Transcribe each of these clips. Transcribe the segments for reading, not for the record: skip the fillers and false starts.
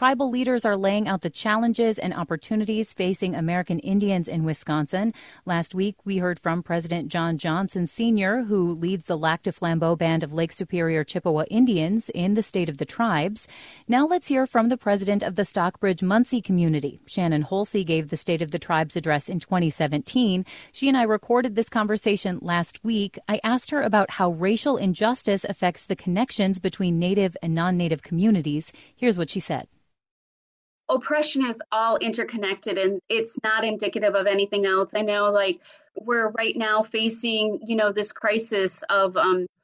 tribal leaders are laying out the challenges and opportunities facing American Indians in Wisconsin. Last week, we heard from President John Johnson Sr., who leads the Lac du Flambeau Band of Lake Superior Chippewa Indians in the state of the tribes. Now let's hear from the president of the Stockbridge-Munsee community. Shannon Holsey gave the State of the Tribes address in 2017. She and I recorded this conversation last week. I asked her about how racial injustice affects the connections between Native and non-Native communities. Here's what she said. Oppression is all interconnected, and it's not indicative of anything else. I know, we're right now facing, this crisis of,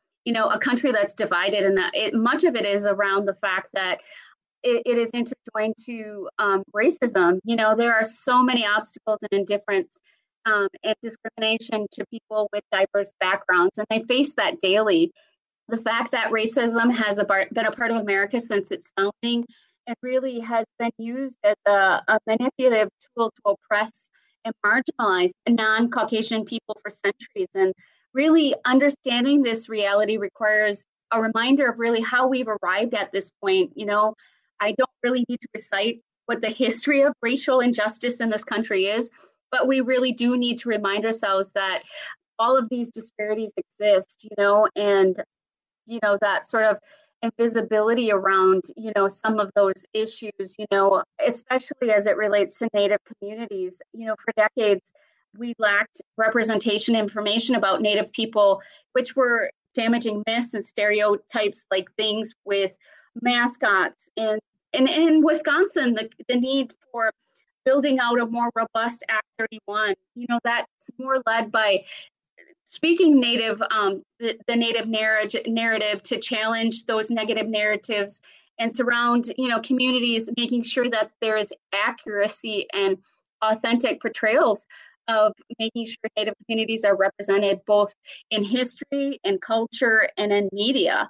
a country that's divided, and much of it is around the fact that it is interjoined to racism. There are so many obstacles and indifference and discrimination to people with diverse backgrounds, and they face that daily. The fact that racism has been a part of America since its founding and really has been used as a manipulative tool to oppress and marginalize non-Caucasian people for centuries. And really understanding this reality requires a reminder of really how we've arrived at this point. I don't really need to recite what the history of racial injustice in this country is, but we really do need to remind ourselves that all of these disparities exist, and that sort of invisibility around, some of those issues, especially as it relates to Native communities. For decades, we lacked representation information about Native people, which were damaging myths and stereotypes like things with mascots. And in Wisconsin, the need for building out a more robust Act 31, that's more led by speaking Native, the Native narrative to challenge those negative narratives and surround, communities, making sure that there is accuracy and authentic portrayals of making sure Native communities are represented both in history and culture and in media.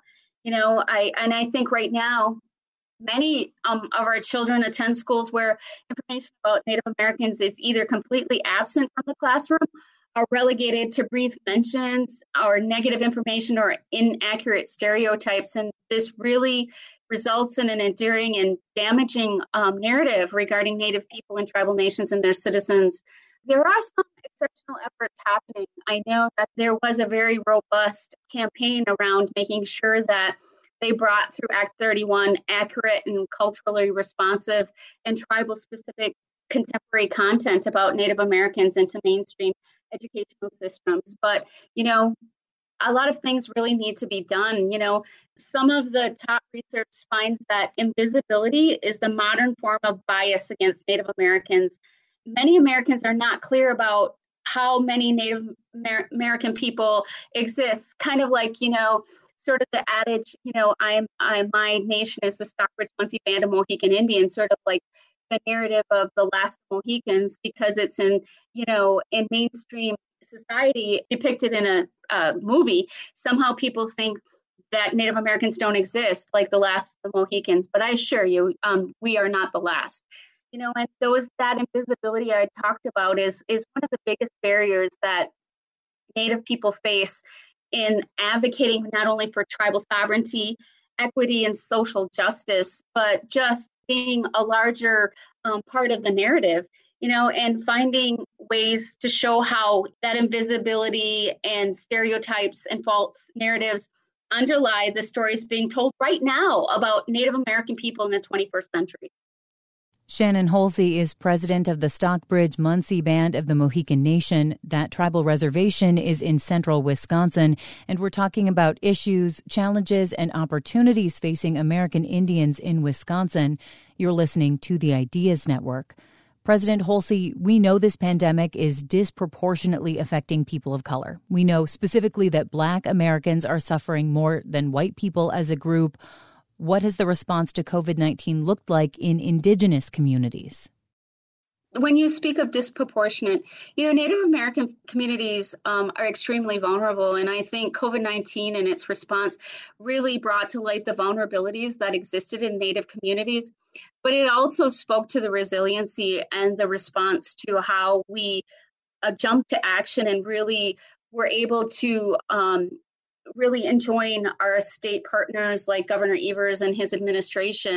I think right now, many of our children attend schools where information about Native Americans is either completely absent from the classroom, are relegated to brief mentions or negative information or inaccurate stereotypes. And this really results in an enduring and damaging narrative regarding Native people and tribal nations and their citizens. There are some exceptional efforts happening. I know that there was a very robust campaign around making sure that they brought through Act 31 accurate and culturally responsive and tribal-specific contemporary content about Native Americans into mainstream educational systems. But, a lot of things really need to be done. Some of the top research finds that invisibility is the modern form of bias against Native Americans. Many Americans are not clear about how many Native American people exist, kind of like, sort of the adage, my nation is the Stockbridge-Munsee Band of Mohican Indians, sort of like the narrative of the last Mohicans, because it's in mainstream society depicted in a movie. Somehow people think that Native Americans don't exist, like the last of the Mohicans. But I assure you, we are not the last. And that invisibility I talked about is one of the biggest barriers that Native people face in advocating not only for tribal sovereignty, equity, and social justice, but just being a larger part of the narrative, and finding ways to show how that invisibility and stereotypes and false narratives underlie the stories being told right now about Native American people in the 21st century. Shannon Holsey is president of the Stockbridge-Munsee Band of the Mohican Nation. That tribal reservation is in central Wisconsin, and we're talking about issues, challenges, and opportunities facing American Indians in Wisconsin. You're listening to the Ideas Network. President Holsey, we know this pandemic is disproportionately affecting people of color. We know specifically that Black Americans are suffering more than white people as a group. What has the response to COVID-19 looked like in Indigenous communities? When you speak of disproportionate, Native American communities are extremely vulnerable. And I think COVID-19 and its response really brought to light the vulnerabilities that existed in Native communities. But it also spoke to the resiliency and the response to how we jumped to action and really were able to really enjoin our state partners like Governor Evers and his administration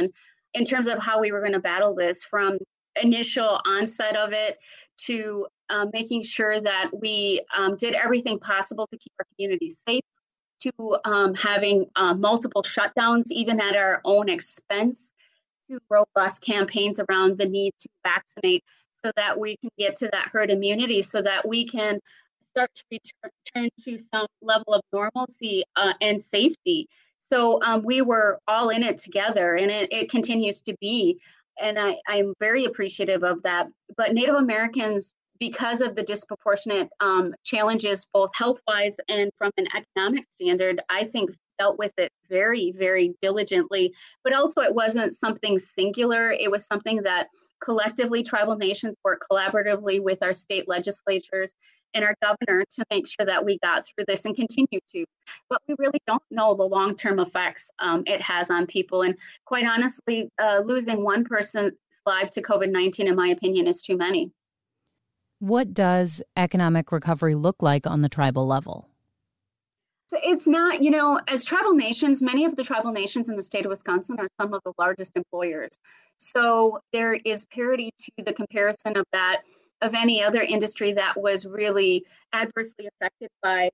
in terms of how we were going to battle this, from initial onset of it to making sure that we did everything possible to keep our communities safe, to having multiple shutdowns, even at our own expense, to robust campaigns around the need to vaccinate so that we can get to that herd immunity, so that we can start to return to some level of normalcy and safety. So we were all in it together, and it continues to be. And I'm very appreciative of that. But Native Americans, because of the disproportionate challenges, both health-wise and from an economic standard, I think dealt with it very, very diligently. But also it wasn't something singular. It was something that collectively tribal nations work collaboratively with our state legislatures and our governor to make sure that we got through this and continue to. But we really don't know the long-term effects it has on people. And quite honestly, losing one person's life to COVID-19, in my opinion, is too many. What does economic recovery look like on the tribal level? It's not, as tribal nations, many of the tribal nations in the state of Wisconsin are some of the largest employers. So there is parity to the comparison of that, of any other industry that was really adversely affected by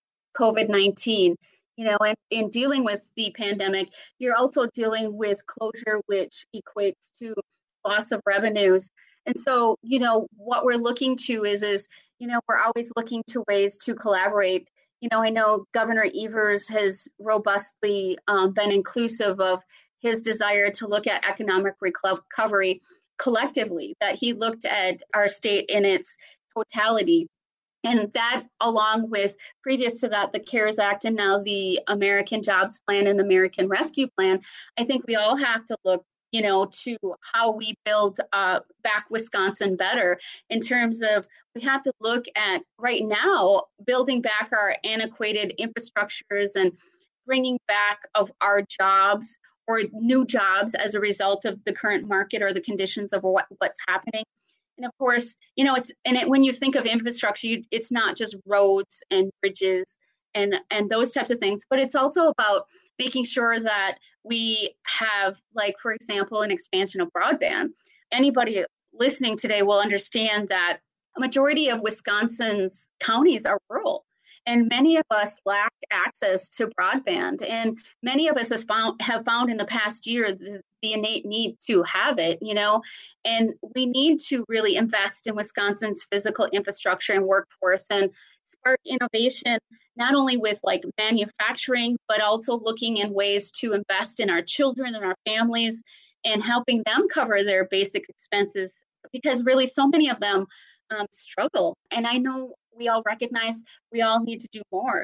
COVID-19. And in dealing with the pandemic, you're also dealing with closure, which equates to loss of revenues. And so, what we're looking to is we're always looking to ways to collaborate. I know Governor Evers has robustly been inclusive of his desire to look at economic recovery collectively, that he looked at our state in its totality. And that, along with previous to that, the CARES Act and now the American Jobs Plan and the American Rescue Plan, I think we all have to look to how we build back Wisconsin better, in terms of we have to look at right now building back our antiquated infrastructures and bringing back of our jobs or new jobs as a result of the current market or the conditions of what's happening. And of course, when you think of infrastructure, it's not just roads and bridges and those types of things, but it's also about making sure that we have, like, for example, an expansion of broadband. Anybody listening today will understand that a majority of Wisconsin's counties are rural, and many of us lack access to broadband. And many of us have found in the past year the innate need to have it, and we need to really invest in Wisconsin's physical infrastructure and workforce and spark innovation, not only with manufacturing, but also looking in ways to invest in our children and our families and helping them cover their basic expenses, because really so many of them struggle. And I know we all recognize we all need to do more.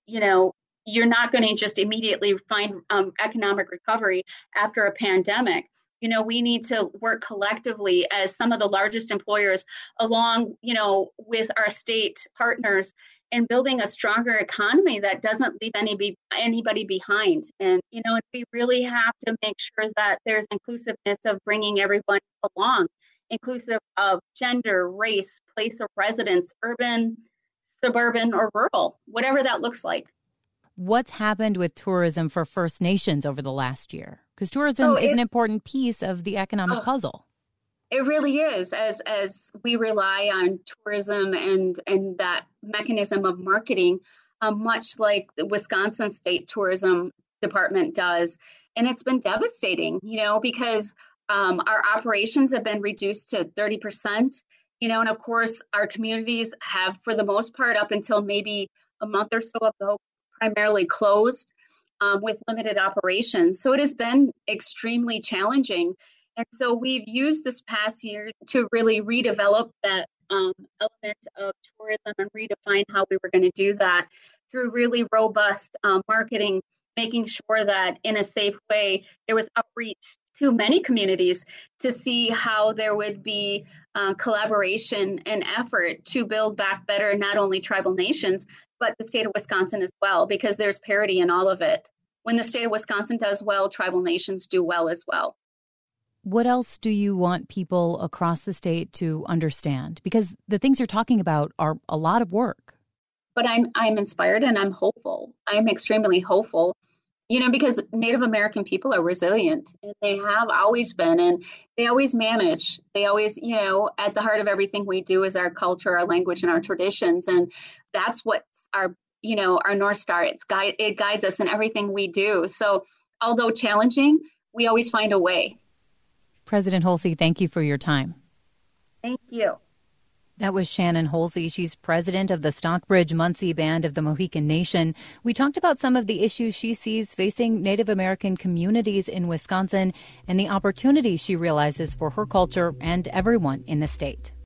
You're not going to just immediately find economic recovery after a pandemic. We need to work collectively as some of the largest employers, along, with our state partners, in building a stronger economy that doesn't leave anybody behind. And, we really have to make sure that there's inclusiveness of bringing everyone along, inclusive of gender, race, place of residence, urban, suburban, or rural, whatever that looks like. What's happened with tourism for First Nations over the last year? Because tourism is an important piece of the economic puzzle. It really is, as we rely on tourism and that mechanism of marketing, much like the Wisconsin State Tourism Department does. And it's been devastating, because our operations have been reduced to 30%, and of course our communities have, for the most part, up until maybe a month or so ago, primarily closed with limited operations. So it has been extremely challenging. And so we've used this past year to really redevelop that element of tourism and redefine how we were going to do that through really robust marketing, making sure that in a safe way there was outreach to many communities to see how there would be collaboration and effort to build back better, not only tribal nations, but the state of Wisconsin as well, because there's parity in all of it. When the state of Wisconsin does well, tribal nations do well as well. What else do you want people across the state to understand? Because the things you're talking about are a lot of work. But I'm inspired and I'm hopeful. I'm extremely hopeful. Because Native American people are resilient and they have always been, and they always manage. They always, at the heart of everything we do is our culture, our language, and our traditions. And that's what's our North Star. It guides us in everything we do. So although challenging, we always find a way. President Holsey, thank you for your time. Thank you. That was Shannon Holsey. She's president of the Stockbridge-Munsee Band of the Mohican Nation. We talked about some of the issues she sees facing Native American communities in Wisconsin and the opportunities she realizes for her culture and everyone in the state.